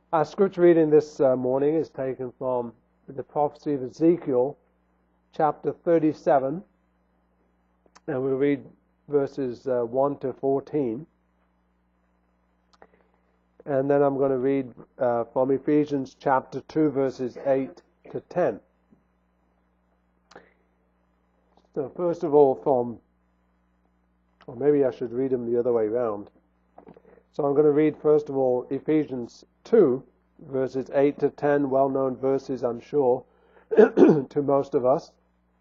Our scripture reading this morning is taken from the prophecy of Ezekiel, chapter 37, and we'll read verses 1 to 14. And then I'm going to read from Ephesians chapter 2, verses 8 to 10. So first of all or maybe I should read them the other way around. So I'm going to read first of all Ephesians 2, verses 8 to 10, well-known verses, I'm sure, to most of us.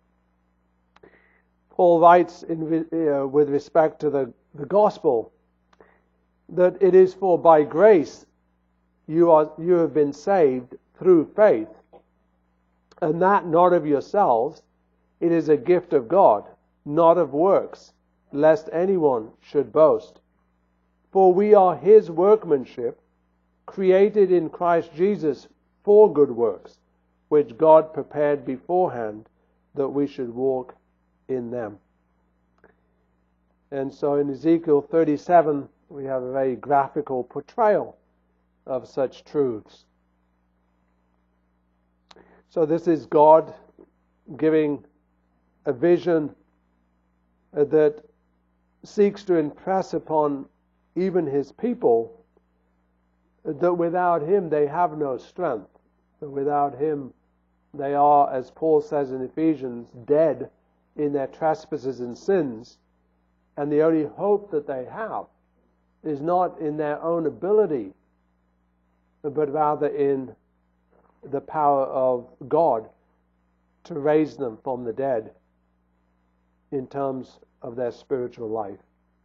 Paul writes with respect to the gospel that it is for by grace you have been saved through faith, and that not of yourselves, it is a gift of God, not of works, lest anyone should boast. For we are His workmanship, created in Christ Jesus for good works, which God prepared beforehand that we should walk in them. And so in Ezekiel 37, we have a very graphical portrayal of such truths. So this is God giving a vision that seeks to impress upon even His people that without Him they have no strength. That without Him they are, as Paul says in Ephesians, dead in their trespasses and sins. And the only hope that they have is not in their own ability, but rather in the power of God to raise them from the dead in terms of their spiritual life.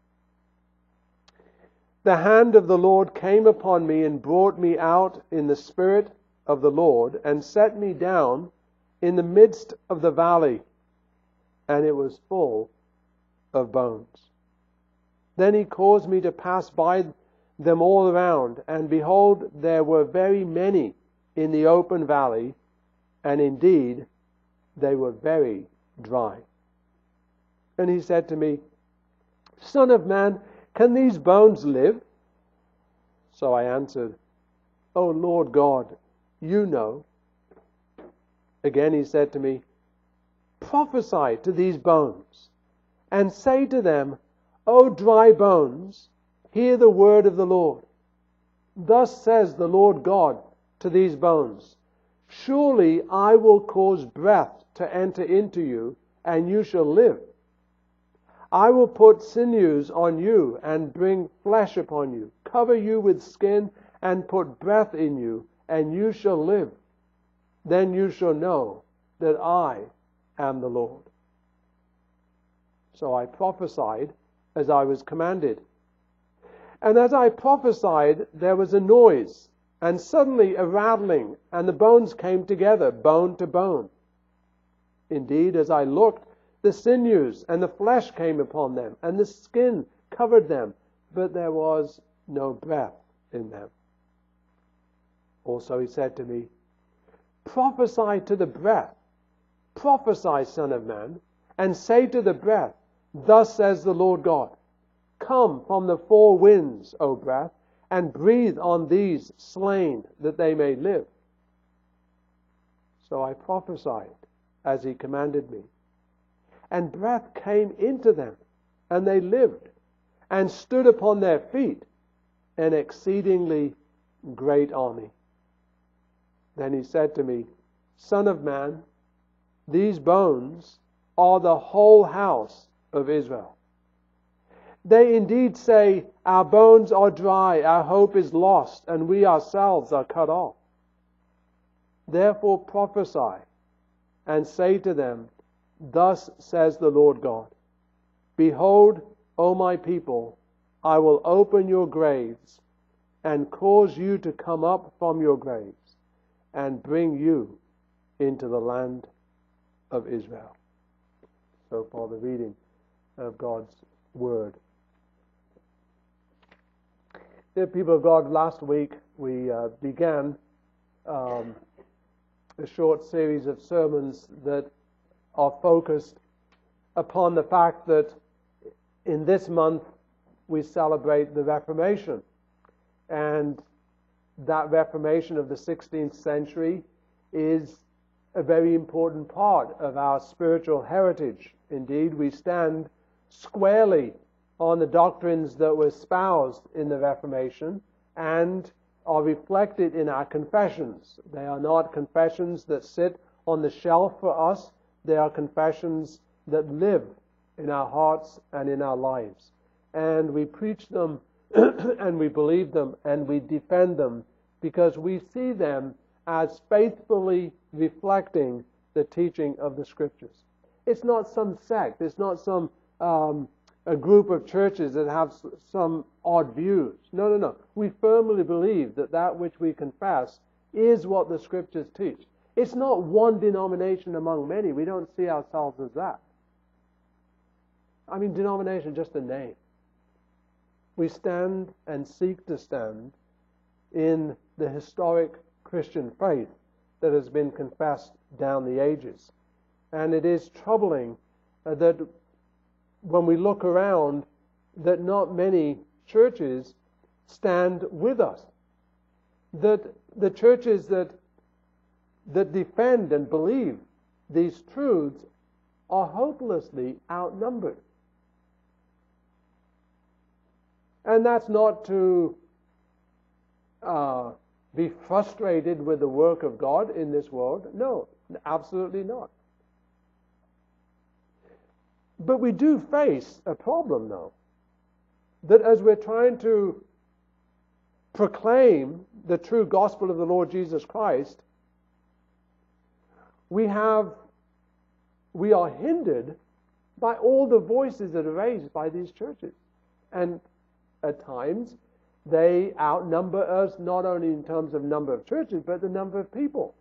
The hand of the Lord came upon me and brought me out in the spirit of the Lord and set me down in the midst of the valley, and it was full of bones. Then He caused me to pass by them all around, and behold, there were very many in the open valley, and indeed they were very dry. And He said to me, Son of man, can these bones live? So I answered, O Lord God, you know. Again He said to me, Prophesy to these bones, and say to them, O dry bones, hear the word of the Lord. Thus says the Lord God to these bones, Surely I will cause breath to enter into you, and you shall live. I will put sinews on you and bring flesh upon you, cover you with skin and put breath in you, and you shall live. Then you shall know that I am the Lord. So I prophesied as I was commanded. And as I prophesied, there was a noise, and suddenly a rattling, and the bones came together, bone to bone. Indeed, as I looked, the sinews and the flesh came upon them, and the skin covered them, but there was no breath in them. Also He said to me, Prophesy to the breath. Prophesy, Son of man, and say to the breath, Thus says the Lord God, Come from the four winds, O breath, and breathe on these slain, that they may live. So I prophesied as He commanded me. And breath came into them, and they lived, and stood upon their feet, an exceedingly great army. Then He said to me, Son of man, these bones are the whole house of Israel. They indeed say, Our bones are dry, our hope is lost, and we ourselves are cut off. Therefore prophesy, and say to them, Thus says the Lord God, Behold, O my people, I will open your graves, and cause you to come up from your graves, and bring you into the land of Israel. So far the reading of God's Word. Dear people of God, last week we began a short series of sermons that are focused upon the fact that in this month we celebrate the Reformation. And that Reformation of the 16th century is a very important part of our spiritual heritage. Indeed, we stand squarely on the doctrines that were espoused in the Reformation and are reflected in our confessions. They are not confessions that sit on the shelf for us. They are confessions that live in our hearts and in our lives. And we preach them and we believe them and we defend them because we see them as faithfully reflecting the teaching of the Scriptures. It's not some sect. It's not some a group of churches that have some odd views. No. We firmly believe that that which we confess is what the Scriptures teach. It's not one denomination among many. We don't see ourselves as that. I mean, denomination is just a name. We stand and seek to stand in the historic Christian faith that has been confessed down the ages. And it is troubling that when we look around, that not many churches stand with us. That the churches that defend and believe these truths are hopelessly outnumbered. And that's not to be frustrated with the work of God in this world. No, absolutely not. But we do face a problem, though, that as we're trying to proclaim the true gospel of the Lord Jesus Christ, we are hindered by all the voices that are raised by these churches. And at times, they outnumber us not only in terms of number of churches, but the number of people.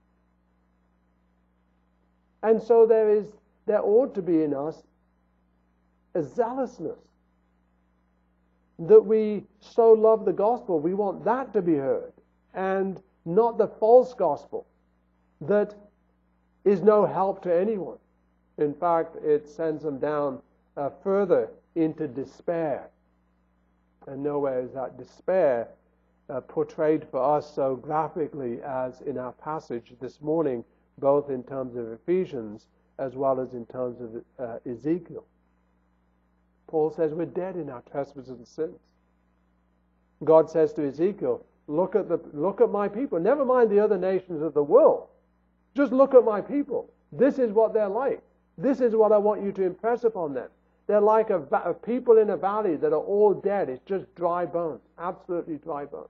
And so there ought to be in us a zealousness that we so love the gospel, we want that to be heard, and not the false gospel that is no help to anyone. In fact, it sends them down further into despair. And nowhere is that despair portrayed for us so graphically as in our passage this morning, both in terms of Ephesians as well as in terms of Ezekiel. Paul says we're dead in our trespasses and sins. God says to Ezekiel, look at my people. Never mind the other nations of the world. Just look at my people. This is what they're like. This is what I want you to impress upon them. They're like a people in a valley that are all dead. It's just dry bones. Absolutely dry bones.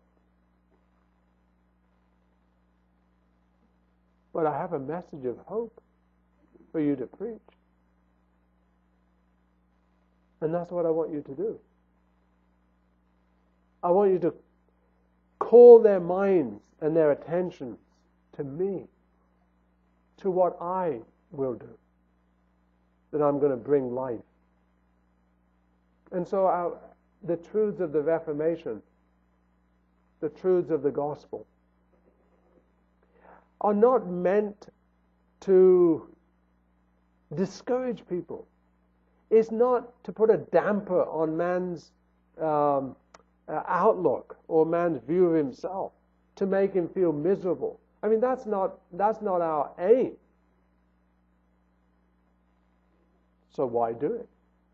But I have a message of hope for you to preach. And that's what I want you to do. I want you to call their minds and their attentions to me, to what I will do, that I'm going to bring life. And so the truths of the Reformation, the truths of the gospel, are not meant to discourage people. It's not to put a damper on man's outlook or man's view of himself, to make him feel miserable. I mean, that's not our aim. So why do it?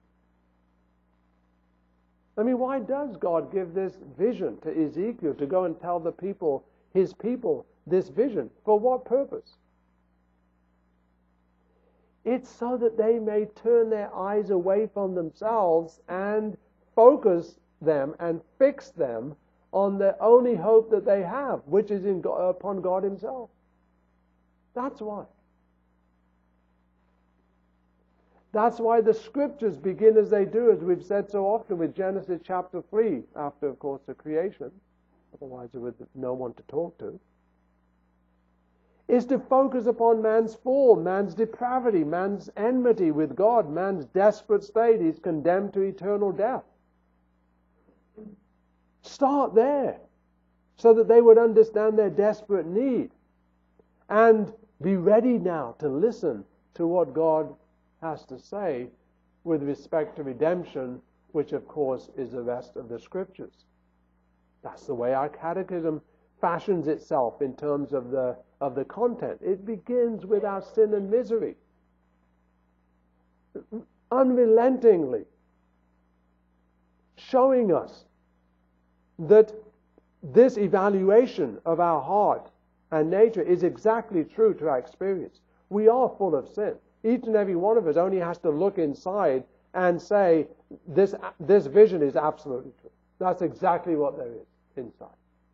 I mean, why does God give this vision to Ezekiel to go and tell the people, his people, this vision? For what purpose? It's so that they may turn their eyes away from themselves and focus them and fix them on the only hope that they have, which is upon God Himself. That's why. That's why the Scriptures begin as they do, as we've said so often, with Genesis chapter 3, after, of course, the creation. Otherwise there would be no one to talk to. Is to focus upon man's fall, man's depravity, man's enmity with God, man's desperate state. He's condemned to eternal death. Start there, so that they would understand their desperate need and be ready now to listen to what God has to say with respect to redemption, which of course is the rest of the Scriptures. That's the way our catechism fashions itself in terms of the content. It begins with our sin and misery. Unrelentingly showing us that this evaluation of our heart and nature is exactly true to our experience. We are full of sin. Each and every one of us only has to look inside and say, this vision is absolutely true. That's exactly what there is inside.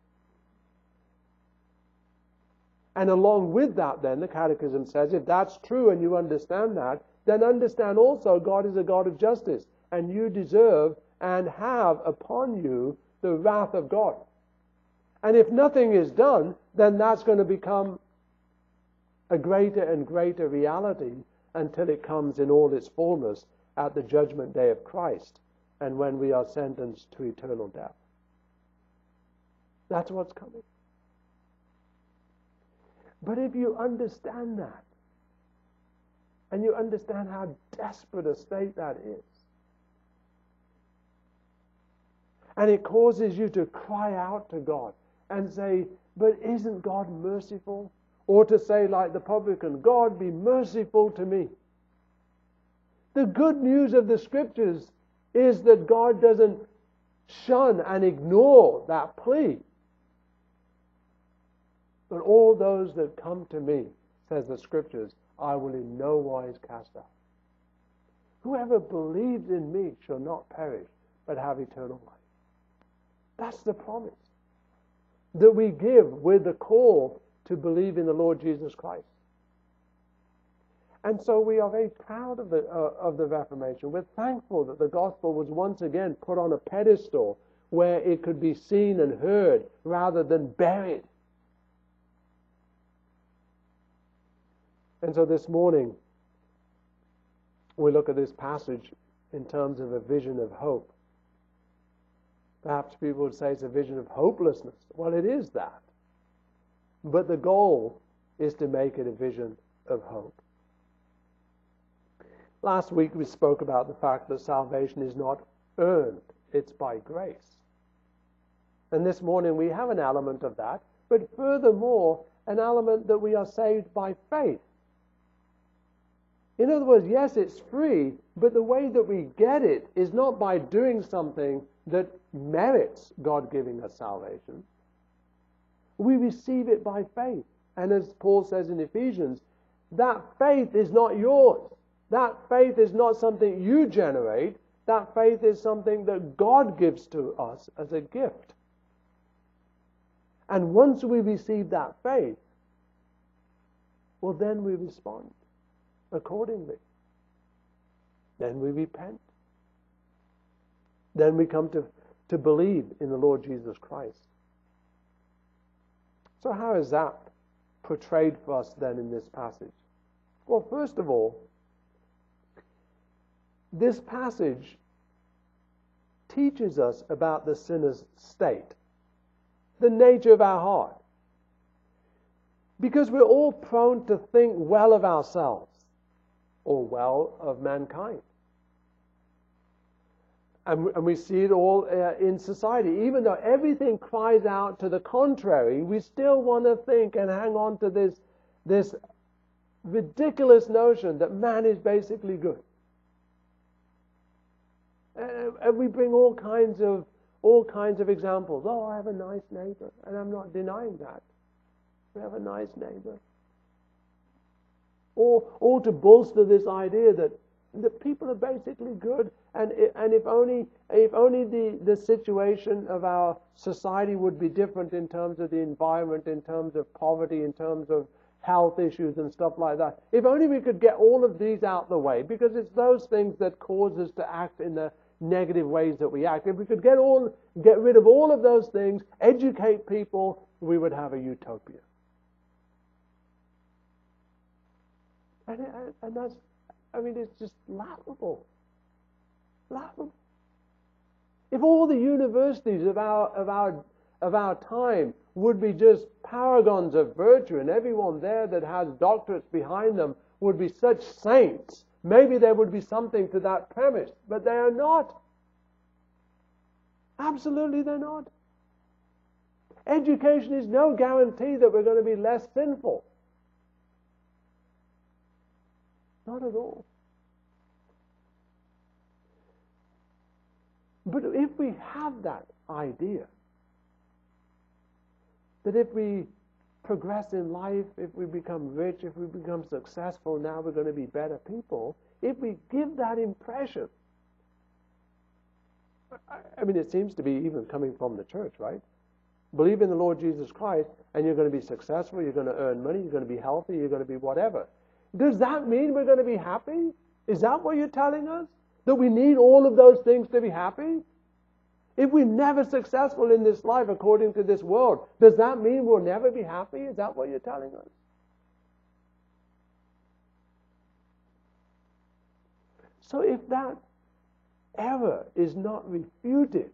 And along with that then, the Catechism says, if that's true and you understand that, then understand also God is a God of justice, and you deserve and have upon you the wrath of God. And if nothing is done, then that's going to become a greater and greater reality until it comes in all its fullness at the judgment day of Christ, and when we are sentenced to eternal death. That's what's coming. But if you understand that, and you understand how desperate a state that is, and it causes you to cry out to God and say, but isn't God merciful? Or to say like the publican, God, be merciful to me. The good news of the Scriptures is that God doesn't shun and ignore that plea. But all those that come to me, says the Scriptures, I will in no wise cast out. Whoever believes in me shall not perish, but have eternal life. That's the promise that we give with the call to believe in the Lord Jesus Christ. And so we are very proud of the Reformation. We're thankful that the gospel was once again put on a pedestal where it could be seen and heard rather than buried. And so this morning, we look at this passage in terms of a vision of hope. Perhaps people would say it's a vision of hopelessness. Well, it is that. But the goal is to make it a vision of hope. Last week we spoke about the fact that salvation is not earned, it's by grace. And this morning we have an element of that, but furthermore, an element that we are saved by faith. In other words, yes, it's free, but the way that we get it is not by doing something that merits God giving us salvation. We receive it by faith. And as Paul says in Ephesians, that faith is not yours. That faith is not something you generate. That faith is something that God gives to us as a gift. And once we receive that faith, well, then we respond accordingly. Then we repent. Then we come to believe in the Lord Jesus Christ. So how is that portrayed for us then in this passage? Well, first of all, this passage teaches us about the sinner's state, the nature of our heart. Because we're all prone to think well of ourselves or well of mankind. And we see it all in society. Even though everything cries out to the contrary, we still want to think and hang on to this ridiculous notion that man is basically good. And we bring all kinds of examples. Oh, I have a nice neighbor, and I'm not denying that. We have a nice neighbor. Or to bolster this idea that people are basically good, and if only the situation of our society would be different in terms of the environment, in terms of poverty, in terms of health issues and stuff like that. If only we could get all of these out the way, because it's those things that cause us to act in the negative ways that we act. If we could get rid of all of those things, educate people, we would have a utopia. And that's, it's just laughable. Laughable. If all the universities of our time would be just paragons of virtue, and everyone there that has doctorates behind them would be such saints, maybe there would be something to that premise, but they are not. Absolutely they're not. Education is no guarantee that we're going to be less sinful. Not at all. But if we have that idea, that if we progress in life, if we become rich, if we become successful, now we're going to be better people, if we give that impression, I mean, it seems to be even coming from the church, right? Believe in the Lord Jesus Christ, and you're going to be successful, you're going to earn money, you're going to be healthy, you're going to be whatever. Does that mean we're going to be happy? Is that what you're telling us? That we need all of those things to be happy? If we're never successful in this life according to this world, does that mean we'll never be happy? Is that what you're telling us? So if that error is not refuted,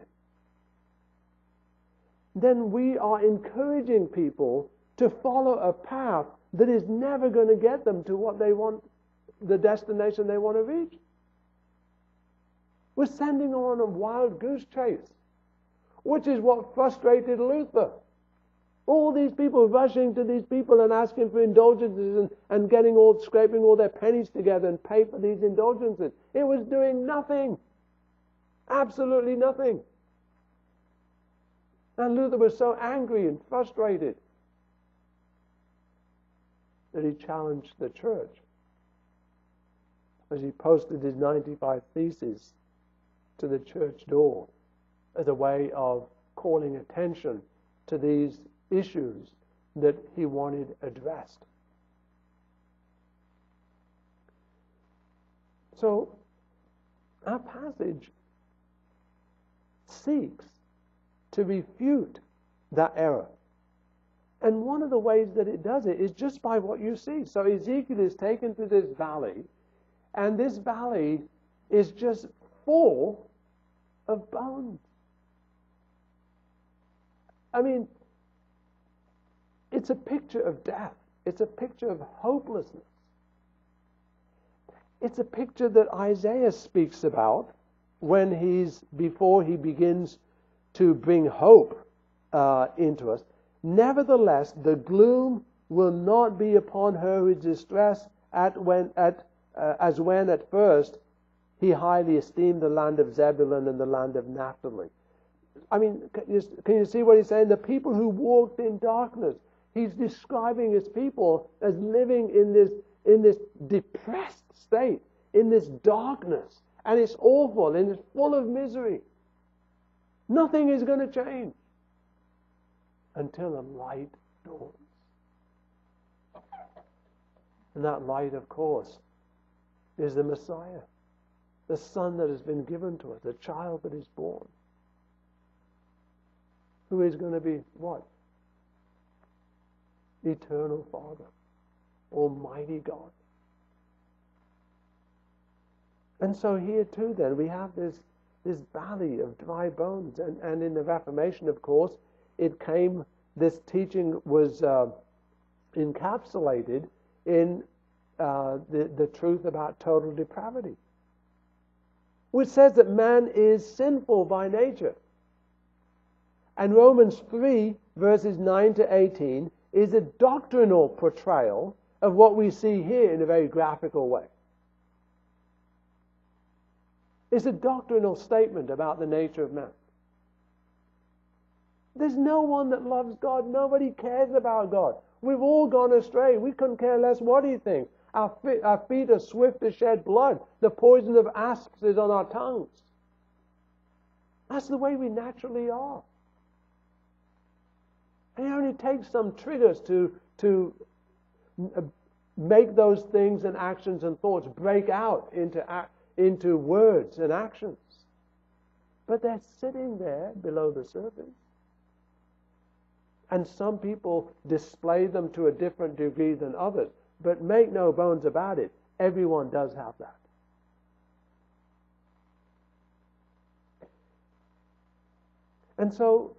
then we are encouraging people to follow a path that is never going to get them to what they want, the destination they want to reach. We're sending them on a wild goose chase, which is what frustrated Luther. All these people rushing to these people and asking for indulgences and scraping all their pennies together and pay for these indulgences. It was doing nothing. Absolutely nothing. And Luther was so angry and frustrated that he challenged the church as he posted his 95 Theses to the church door as a way of calling attention to these issues that he wanted addressed. So, our passage seeks to refute that error. And one of the ways that it does it is just by what you see. So Ezekiel is taken to this valley, and this valley is just full of bones. I mean, it's a picture of death. It's a picture of hopelessness. It's a picture that Isaiah speaks about before he begins to bring hope into us. Nevertheless, the gloom will not be upon her who is distressed as when at first he highly esteemed the land of Zebulun and the land of Naphtali. I mean, can you see what he's saying? The people who walked in darkness. He's describing his people as living in this depressed state, in this darkness. And it's awful and it's full of misery. Nothing is going to change until a light dawns. And that light, of course, is the Messiah, the Son that has been given to us, the child that is born, who is going to be what? Eternal Father, Almighty God. And so here too then we have this valley of dry bones. And in the Reformation, of course, this teaching was encapsulated in the truth about total depravity, which says that man is sinful by nature. And Romans 3, verses 9 to 18, is a doctrinal portrayal of what we see here in a very graphical way. It's a doctrinal statement about the nature of man. There's no one that loves God. Nobody cares about God. We've all gone astray. We couldn't care less what he thinks. Our feet are swift to shed blood. The poison of asps is on our tongues. That's the way we naturally are. And it only takes some triggers to make those things and actions and thoughts break out into words and actions. But they're sitting there below the surface. And some people display them to a different degree than others. But make no bones about it, everyone does have that. And so,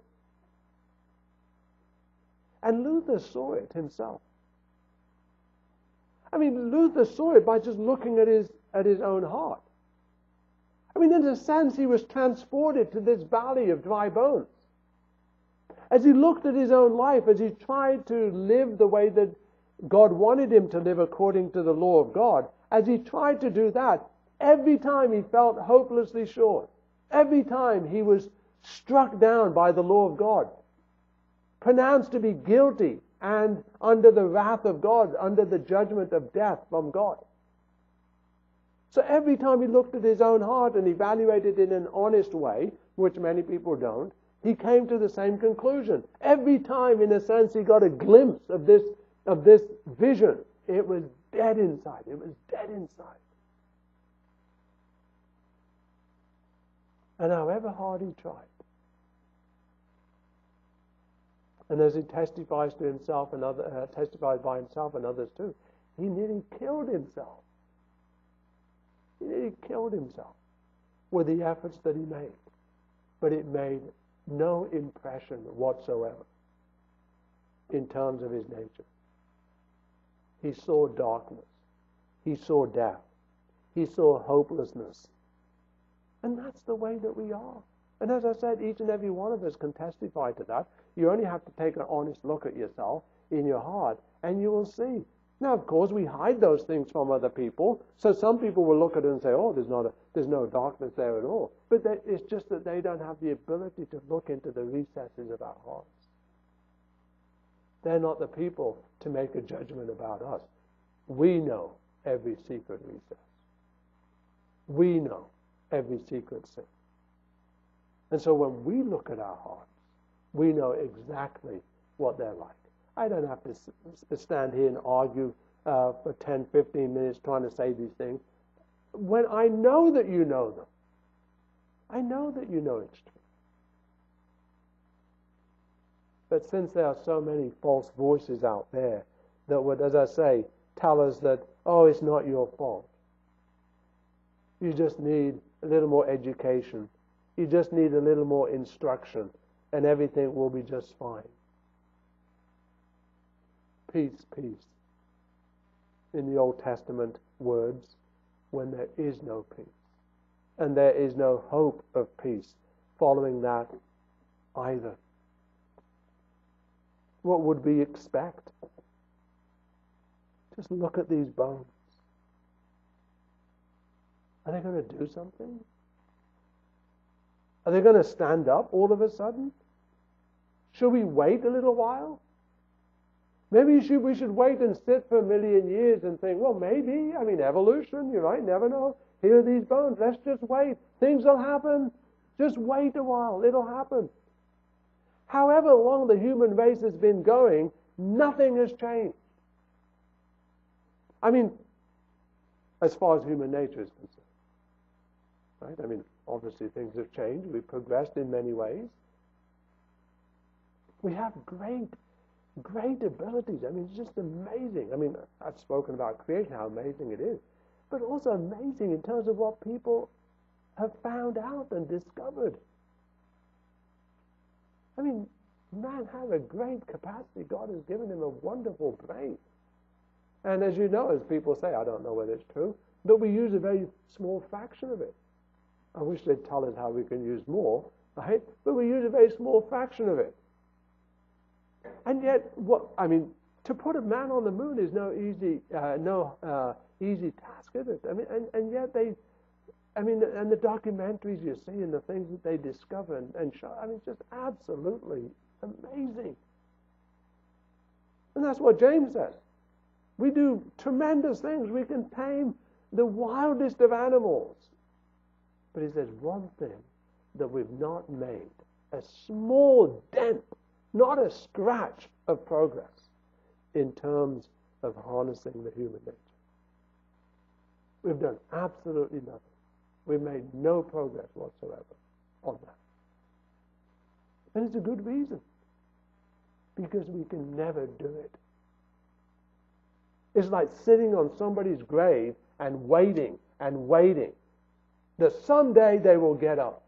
and Luther saw it himself. I mean, Luther saw it by just looking at his own heart. I mean, in a sense, he was transported to this valley of dry bones. As he looked at his own life, as he tried to live the way that God wanted him to live according to the law of God, as he tried to do that, every time he felt hopelessly short. Every time he was struck down by the law of God, pronounced to be guilty and under the wrath of God, under the judgment of death from God. So every time he looked at his own heart and evaluated it in an honest way, which many people don't, he came to the same conclusion. Every time, in a sense, he got a glimpse of this vision, it was dead inside. It was dead inside. And however hard he tried, and as he testifies to himself and testifies by himself and others too, he nearly killed himself. He nearly killed himself with the efforts that he made. But it made no impression whatsoever in terms of his nature. He saw darkness. He saw death. He saw hopelessness. And that's the way that we are. And as I said, each and every one of us can testify to that. You only have to take an honest look at yourself in your heart, and you will see. Now, of course, we hide those things from other people. So some people will look at it and say, oh, there's no darkness there at all. But it's just that they don't have the ability to look into the recesses of our hearts. They're not the people to make a judgment about us. We know every secret recess. We know every secret sin. And so when we look at our hearts, we know exactly what they're like. I don't have to stand here and argue for 10, 15 minutes trying to say these things. When I know that you know them, I know that you know it's true. But since there are so many false voices out there that would, as I say, tell us that, oh, it's not your fault. You just need a little more education. You just need a little more instruction, and everything will be just fine. Peace, peace. In the Old Testament words, when there is no peace, and there is no hope of peace following that either. What would we expect? Just look at these bones. Are they going to do something? Are they going to stand up all of a sudden? Should we wait a little while? Maybe we should wait and sit for 1,000,000 years and think, well, maybe, evolution, you might never know. Here are these bones. Let's just wait. Things will happen. Just wait a while. It'll happen. However long the human race has been going, nothing has changed. As far as human nature is concerned. Right? Obviously things have changed. We've progressed in many ways. We have great abilities. It's just amazing. I've spoken about creation, how amazing it is. But also amazing in terms of what people have found out and discovered. Man has a great capacity. God has given him a wonderful brain. And as you know, as people say, I don't know whether it's true, but we use a very small fraction of it. I wish they'd tell us how we can use more, right? But we use a very small fraction of it. And yet, to put a man on the moon is no easy task, is it? And yet and the documentaries you see and the things that they discover and show, it's just absolutely amazing. And that's what James says. We do tremendous things. We can tame the wildest of animals. But he says one thing that we've not made, a small dent, not a scratch of progress in terms of harnessing the human nature. We've done absolutely nothing. We've made no progress whatsoever on that. And it's a good reason. Because we can never do it. It's like sitting on somebody's grave and waiting that someday they will get up.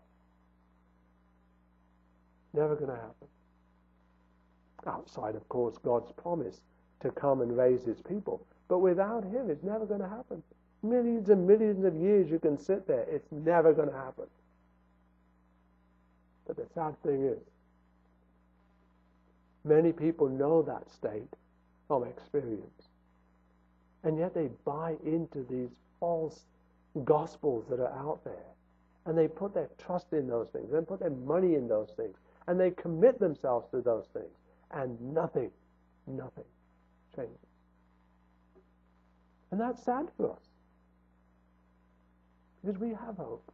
Never going to happen. Outside, of course, God's promise to come and raise his people. But without him, it's never going to happen. Millions and millions of years you can sit there. It's never going to happen. But the sad thing is, Many people know that state from experience. And yet they buy into these false gospels that are out there. And they put their trust in those things. They put their money in those things. And they commit themselves to those things. And nothing changes. And that's sad for us. Because we have hope.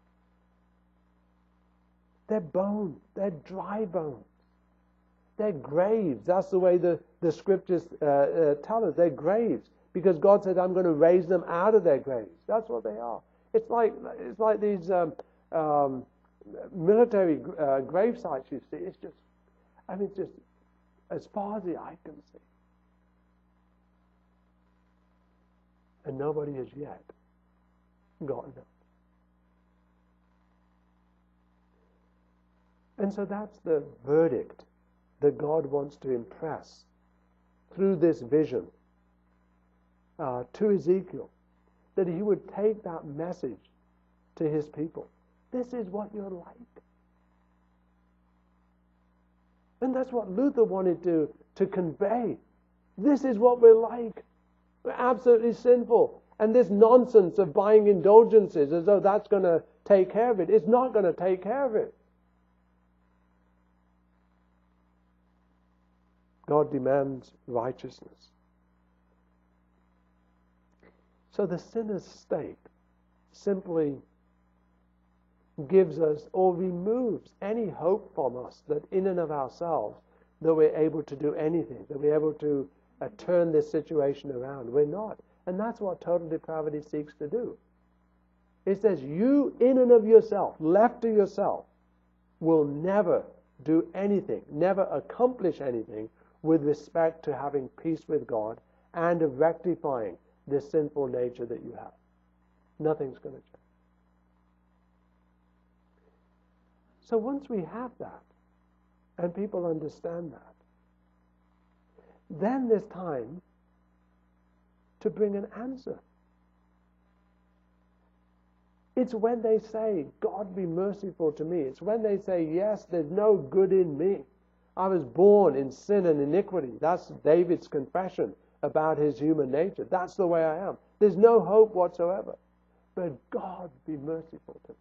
They're bones. They're dry bones. They're graves. That's the way the scriptures tell us. They're graves. Because God said, I'm going to raise them out of their graves. That's what they are. It's like these military grave sites you see. It's just as far as the eye can see. And nobody has yet gotten up. And so that's the verdict that God wants to impress through this vision to Ezekiel, that he would take that message to his people. This is what you're like. And that's what Luther wanted to convey. This is what we're like. We're absolutely sinful. And this nonsense of buying indulgences as though that's going to take care of it, it's not going to take care of it. God demands righteousness. So the sinner's state simply gives us or removes any hope from us that in and of ourselves that we're able to do anything, that we're able to turn this situation around. We're not. And that's what total depravity seeks to do. It says you in and of yourself, left to yourself, will never do anything, never accomplish anything with respect to having peace with God and of rectifying this sinful nature that you have. Nothing's going to change. So once we have that, and people understand that, then there's time to bring an answer. It's when they say, God be merciful to me. It's when they say, yes, there's no good in me. I was born in sin and iniquity. That's David's confession about his human nature. That's the way I am. There's no hope whatsoever. But God be merciful to me.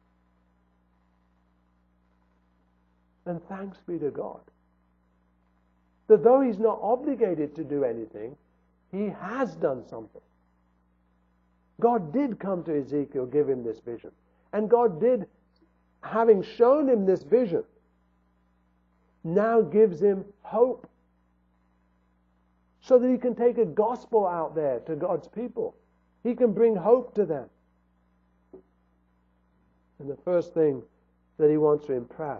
And thanks be to God that though he's not obligated to do anything, he has done something. God did come to Ezekiel, give him this vision. And God did, having shown him this vision, now gives him hope so that he can take a gospel out there to God's people. He can bring hope to them. And the first thing that he wants to impress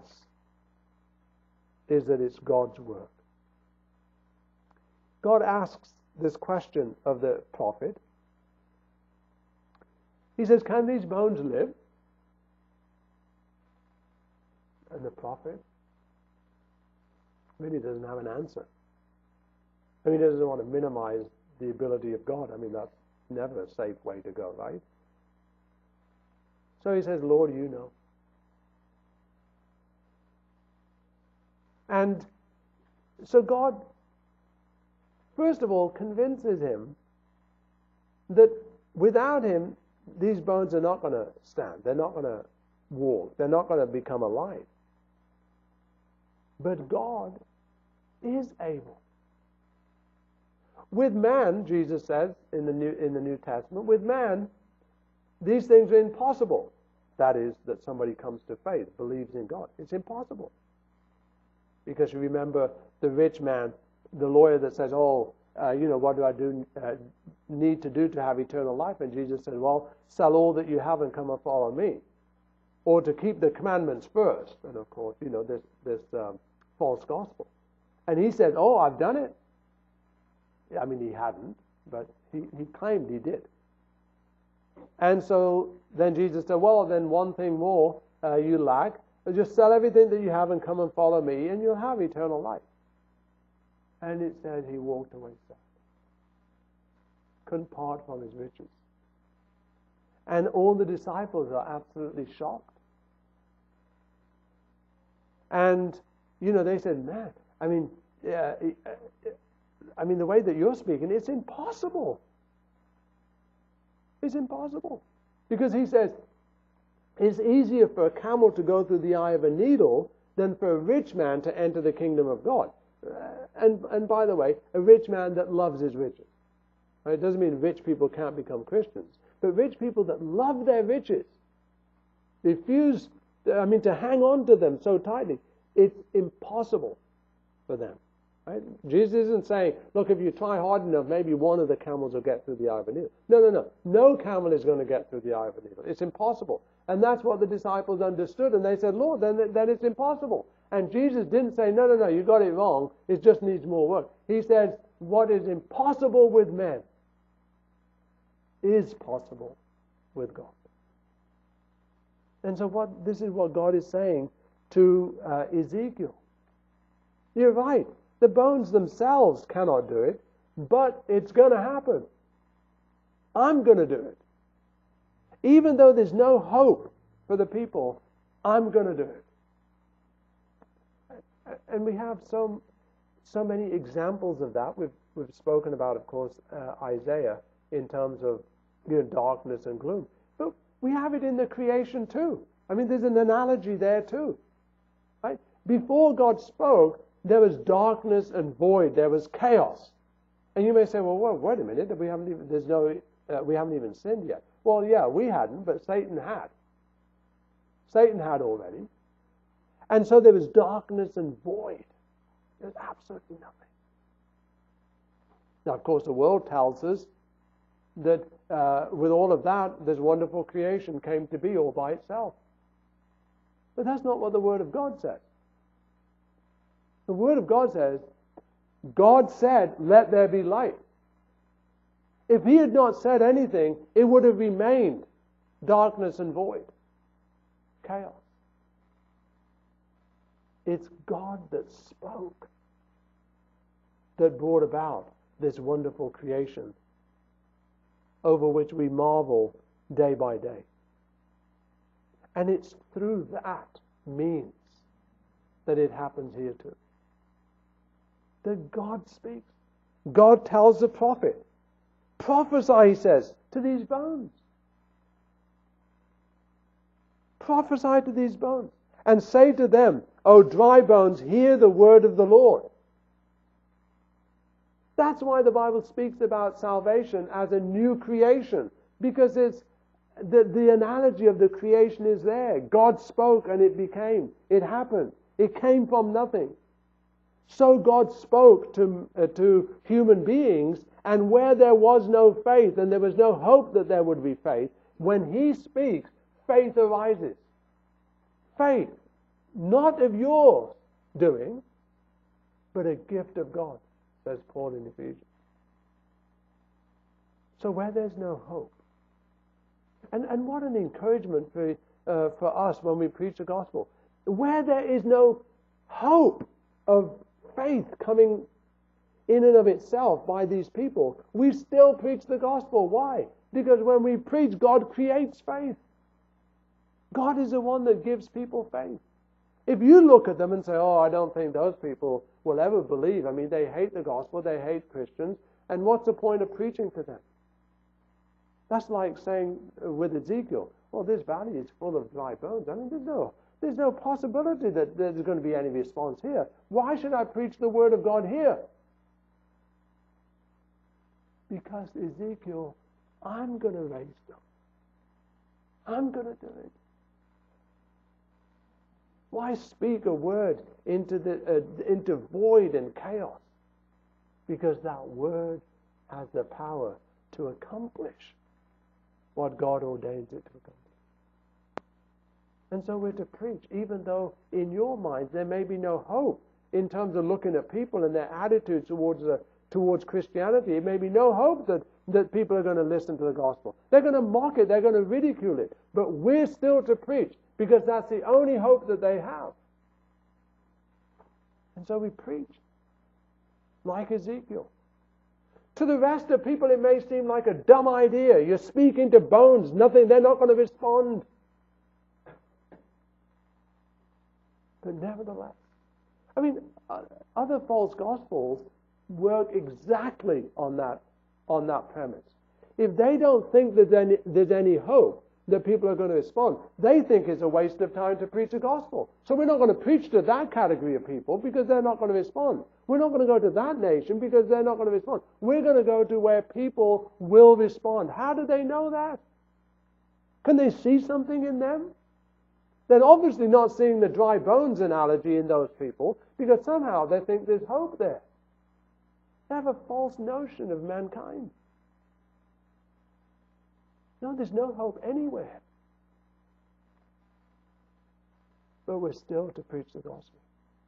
is that it's God's work. God asks this question of the prophet. He says, can these bones live? And the prophet really doesn't have an answer. I mean, he doesn't want to minimize the ability of God. I mean, that's never a safe way to go, right? So he says, Lord, you know. And so God, first of all, convinces him that without him, these bones are not going to stand. They're not going to walk. They're not going to become alive. But God is able. With man, Jesus says in the New Testament, with man, these things are impossible. That is, that somebody comes to faith, believes in God. It's impossible. Because you remember the rich man, the lawyer that says, what do I need to do to have eternal life? And Jesus said, well, sell all that you have and come and follow me. Or to keep the commandments first. And of course, this false gospel. And he said, I've done it. I mean, he hadn't, but he claimed he did. And so then Jesus said, well, then one thing more you lack. Just sell everything that you have and come and follow me, and you'll have eternal life. And it said he walked away sad. Couldn't part from his riches. And all the disciples are absolutely shocked. And, they said, man, I mean, I mean, the way that you're speaking, it's impossible. It's impossible. Because he says, it's easier for a camel to go through the eye of a needle than for a rich man to enter the kingdom of God. And by the way, a rich man that loves his riches. Right? It doesn't mean rich people can't become Christians, but rich people that love their riches, refuse, to hang on to them so tightly, it's impossible for them. Right? Jesus isn't saying, look, if you try hard enough, maybe one of the camels will get through the eye of a needle. No. No camel is going to get through the eye of a needle. It's impossible. And that's what the disciples understood. And they said, Lord, then it's impossible. And Jesus didn't say, no, you got it wrong. It just needs more work. He says, what is impossible with men is possible with God. And so this is what God is saying to Ezekiel. You're right. The bones themselves cannot do it, but it's going to happen. I'm going to do it. Even though there's no hope for the people, I'm going to do it. And we have so many examples of that. We've spoken about, of course, Isaiah in terms of darkness and gloom. But we have it in the creation too. I mean, there's an analogy there too. Right? Before God spoke, there was darkness and void. There was chaos. And you may say, well, wait a minute. We haven't even sinned yet. Well, yeah, we hadn't, but Satan had. Satan had already. And so there was darkness and void. There's absolutely nothing. Now, of course, the world tells us that with all of that, this wonderful creation came to be all by itself. But that's not what the Word of God says. The Word of God says, God said, let there be light. If He had not said anything, it would have remained darkness and void. Chaos. It's God that spoke that brought about this wonderful creation over which we marvel day by day. And it's through that means that it happens here too. That God speaks. God tells the prophet, prophesy, he says, to these bones. Prophesy to these bones and say to them, O dry bones, hear the word of the Lord. That's why the Bible speaks about salvation as a new creation, because it's the analogy of the creation is there. God spoke and it became. It happened. It came from nothing. So God spoke to human beings, and where there was no faith and there was no hope that there would be faith, when He speaks, faith arises. Faith, not of your doing, but a gift of God, says Paul in Ephesians. So where there's no hope, and what an encouragement for us when we preach the gospel. Where there is no hope of faith coming in and of itself by these people, we still preach the gospel. Why? Because when we preach, God creates faith. God is the one that gives people faith. If you look at them and say, oh, I don't think those people will ever believe. I mean, they hate the gospel, they hate Christians, and what's the point of preaching to them? That's like saying with Ezekiel, well, this valley is full of dry bones. I mean, there's no possibility that there's going to be any response here. Why should I preach the word of God here? Because Ezekiel, I'm going to raise them. I'm going to do it. Why speak a word into void and chaos? Because that word has the power to accomplish what God ordains it to accomplish. And so we're to preach, even though in your minds there may be no hope in terms of looking at people and their attitude towards Christianity. It may be no hope that people are going to listen to the gospel. They're going to mock it. They're going to ridicule it. But we're still to preach, because that's the only hope that they have. And so we preach, like Ezekiel. To the rest of people, it may seem like a dumb idea. You're speaking to bones, nothing, they're not going to respond. But nevertheless, I mean, Other false gospels work exactly on that premise. If they don't think there's any hope that people are going to respond, they think it's a waste of time to preach the gospel. So we're not going to preach to that category of people because they're not going to respond. We're not going to go to that nation because they're not going to respond. We're going to go to where people will respond. How do they know that? Can they see something in them? They're obviously not seeing the dry bones analogy in those people because somehow they think there's hope there. They have a false notion of mankind. No, there's no hope anywhere. But we're still to preach the gospel.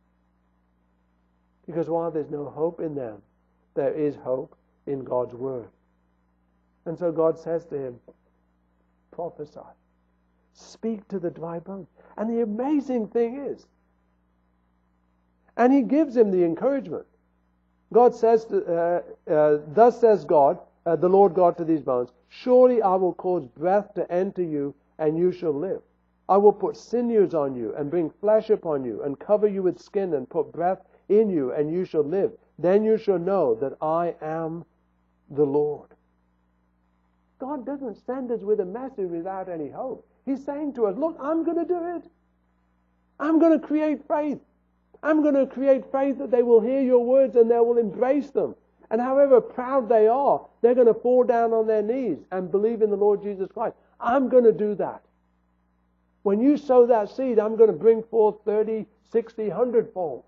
Because while there's no hope in them, there is hope in God's word. And so God says to him, prophesy. Speak to the dry bones. And the amazing thing is, and he gives him the encouragement. God says, thus says God, the Lord God to these bones, surely I will cause breath to enter you, and you shall live. I will put sinews on you, and bring flesh upon you, and cover you with skin, and put breath in you, and you shall live. Then you shall know that I am the Lord. God doesn't send us with a message without any hope. He's saying to us, look, I'm going to do it. I'm going to create faith. I'm going to create faith that they will hear your words and they will embrace them. And however proud they are, they're going to fall down on their knees and believe in the Lord Jesus Christ. I'm going to do that. When you sow that seed, I'm going to bring forth 30, 60, 100-fold.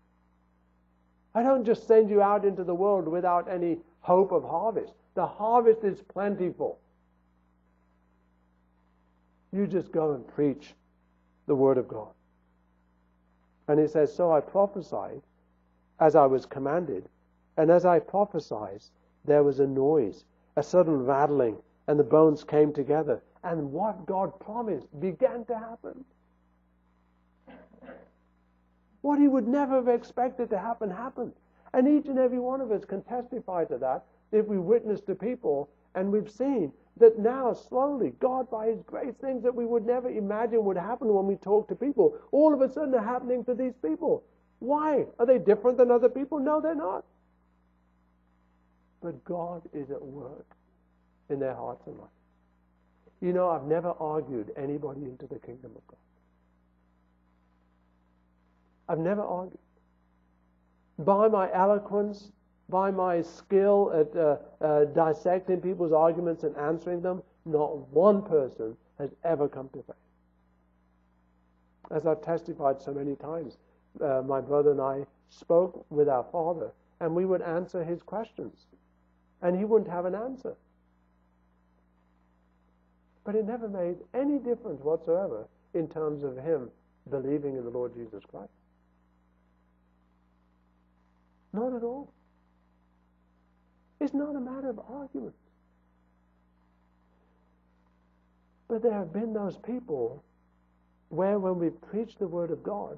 I don't just send you out into the world without any hope of harvest. The harvest is plentiful. You just go and preach the Word of God. And it says, so I prophesied as I was commanded. And as I prophesied, there was a noise, a sudden rattling, and the bones came together. And what God promised began to happen. What he would never have expected to happen, happened. And each and every one of us can testify to that if we witness to people and we've seen that now slowly, God by his grace, things that we would never imagine would happen when we talk to people, all of a sudden are happening to these people. Why? Are they different than other people? No, they're not. But God is at work in their hearts and lives. You know, I've never argued anybody into the kingdom of God. I've never argued. By my eloquence, by my skill at dissecting people's arguments and answering them, not one person has ever come to faith. As I've testified so many times, my brother and I spoke with our father, and we would answer his questions, and he wouldn't have an answer. But it never made any difference whatsoever in terms of him believing in the Lord Jesus Christ. Not at all. It's not a matter of argument. But there have been those people where when we preach the Word of God,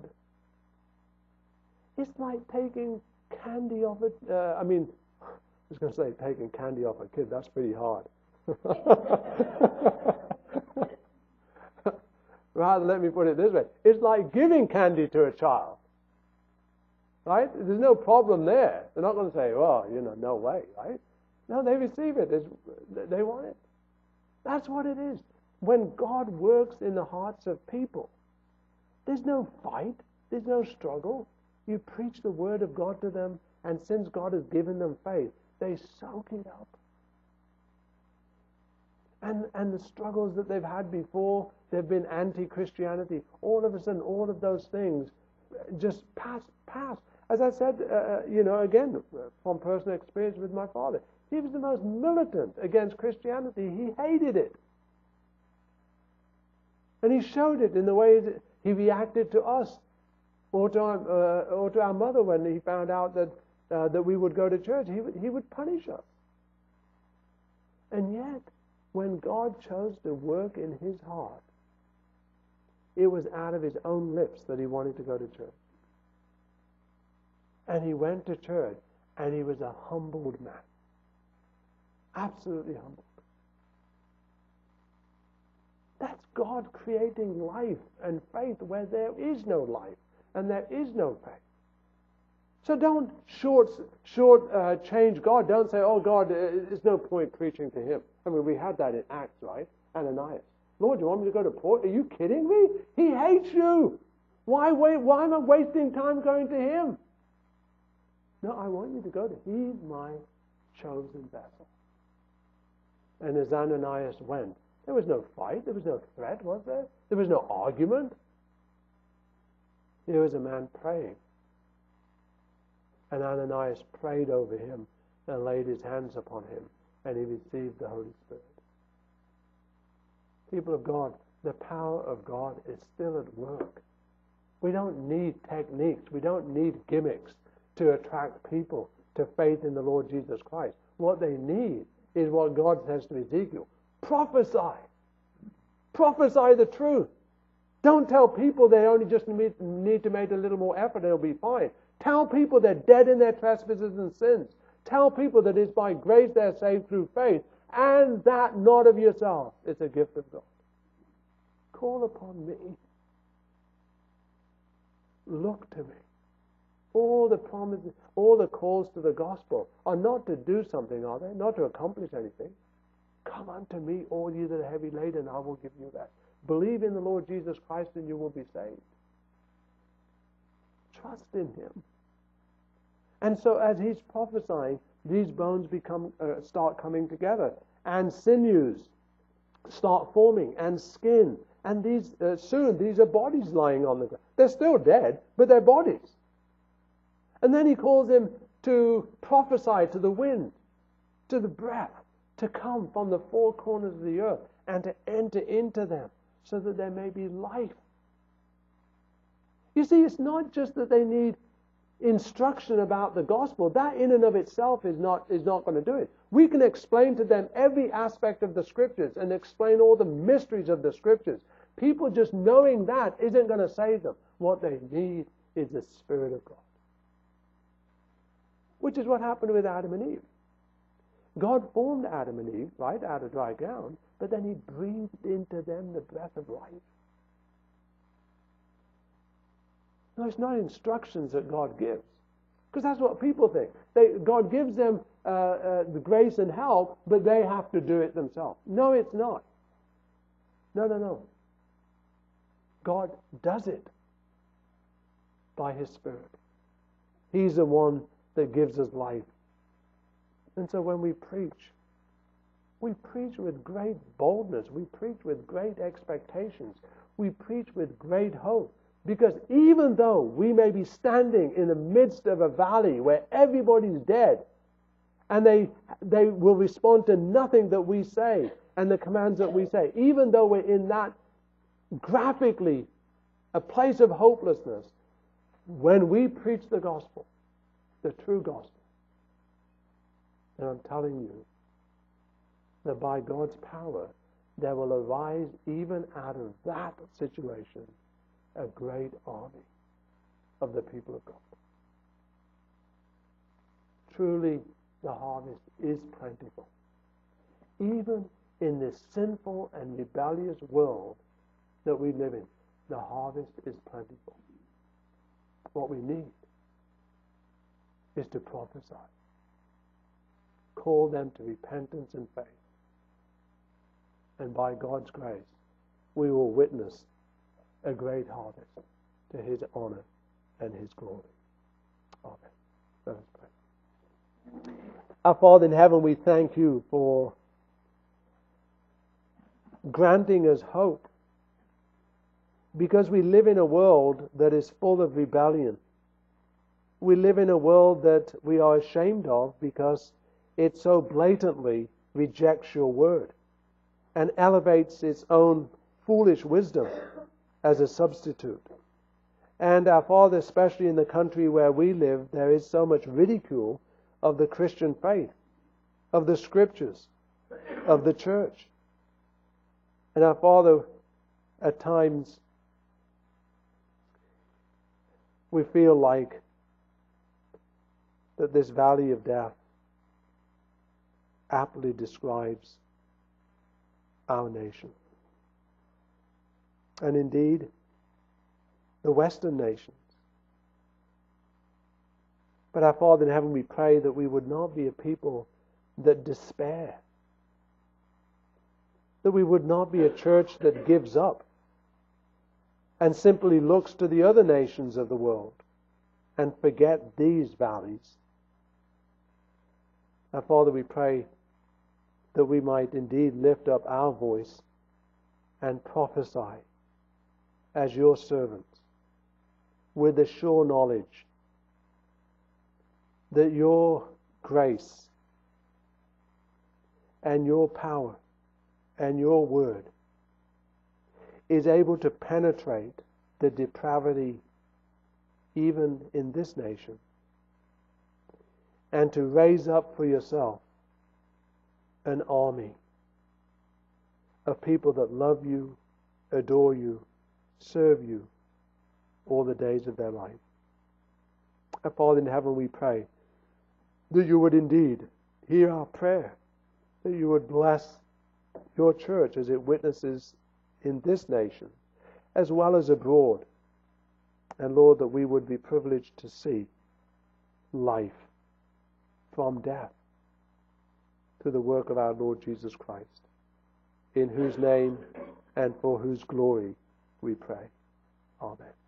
it's like taking candy off it. I was going to say taking candy off a kid. That's pretty hard. Rather, let me put it this way. It's like giving candy to a child. Right? There's no problem there. They're not going to say, well, no way, right? No, they receive it. They want it. That's what it is. When God works in the hearts of people, there's no fight. There's no struggle. You preach the Word of God to them, and since God has given them faith, they soak it up. And the struggles that they've had before, they've been anti-Christianity. All of a sudden, all of those things just pass. As I said, again, from personal experience with my father, he was the most militant against Christianity. He hated it. And he showed it in the ways that he reacted to us or to our mother when he found out that we would go to church. He would punish us. And yet, when God chose to work in his heart, it was out of his own lips that he wanted to go to church. And he went to church, and he was a humbled man. Absolutely humbled. That's God creating life and faith where there is no life and there is no faith. So don't change God. Don't say, oh God, there's no point preaching to him. I mean, we had that in Acts, right? Ananias. Lord, you want me to go to Paul? Are you kidding me? He hates you. Why am I wasting time going to him? No, I want you to go to him. He's my chosen vessel. And as Ananias went, there was no fight, there was no threat, was there? There was no argument. There was a man praying. And Ananias prayed over him and laid his hands upon him, and he received the Holy Spirit. People of God, the power of God is still at work. We don't need techniques, we don't need gimmicks to attract people to faith in the Lord Jesus Christ. What they need is what God says to Ezekiel. Prophesy. Prophesy the truth. Don't tell people they only just need to make a little more effort and it'll be fine. Tell people they're dead in their trespasses and sins. Tell people that it's by grace they're saved through faith, and that not of yourself. It's a gift of God. Call upon me. Look to me. All the promises, all the calls to the gospel are not to do something, are they? Not to accomplish anything. Come unto me, all you that are heavy laden, I will give you rest. Believe in the Lord Jesus Christ and you will be saved. Trust in him. And so as he's prophesying, these bones start coming together, and sinews start forming, and skin. And soon these are bodies lying on the ground. They're still dead, but they're bodies. And then he calls him to prophesy to the wind, to the breath, to come from the four corners of the earth and to enter into them so that there may be life. You see, it's not just that they need instruction about the gospel. That in and of itself is not going to do it. We can explain to them every aspect of the scriptures and explain all the mysteries of the scriptures. People just knowing that isn't going to save them. What they need is the Spirit of God. Which is what happened with Adam and Eve. God formed Adam and Eve, right, out of dry ground, but then he breathed into them the breath of life. No, it's not instructions that God gives. Because that's what people think. God gives them the grace and help, but they have to do it themselves. No, it's not. No. God does it by his Spirit. He's the one that gives us life. And so when we preach with great boldness. We preach with great expectations. We preach with great hope. Because even though we may be standing in the midst of a valley where everybody's dead, and they will respond to nothing that we say and the commands that we say, even though we're in that graphically a place of hopelessness, when we preach the gospel, the true gospel, and I'm telling you that by God's power, there will arise even out of that situation a great army of the people of God. Truly, the harvest is plentiful. Even in this sinful and rebellious world that we live in, the harvest is plentiful. What we need is to prophesy. Call them to repentance and faith. And by God's grace, we will witness a great harvest to his honor and his glory. Amen. Let us pray. Our Father in heaven, we thank you for granting us hope, because we live in a world that is full of rebellion. We live in a world that we are ashamed of because it so blatantly rejects your word and elevates its own foolish wisdom as a substitute. And our Father, especially in the country where we live, there is so much ridicule of the Christian faith, of the scriptures, of the church. And our Father, at times, we feel like that this valley of death aptly describes our nation. And indeed, the Western nations. But our Father in heaven, we pray that we would not be a people that despair. That we would not be a church that gives up and simply looks to the other nations of the world and forget these valleys. Our Father, we pray that we might indeed lift up our voice and prophesy as your servants with the sure knowledge that your grace and your power and your word is able to penetrate the depravity even in this nation, and to raise up for yourself an army of people that love you, adore you, serve you all the days of their life. Our Father in heaven, we pray that you would indeed hear our prayer, that you would bless your church as it witnesses in this nation as well as abroad. And Lord, that we would be privileged to see life from death through the work of our Lord Jesus Christ, in whose name and for whose glory we pray. Amen.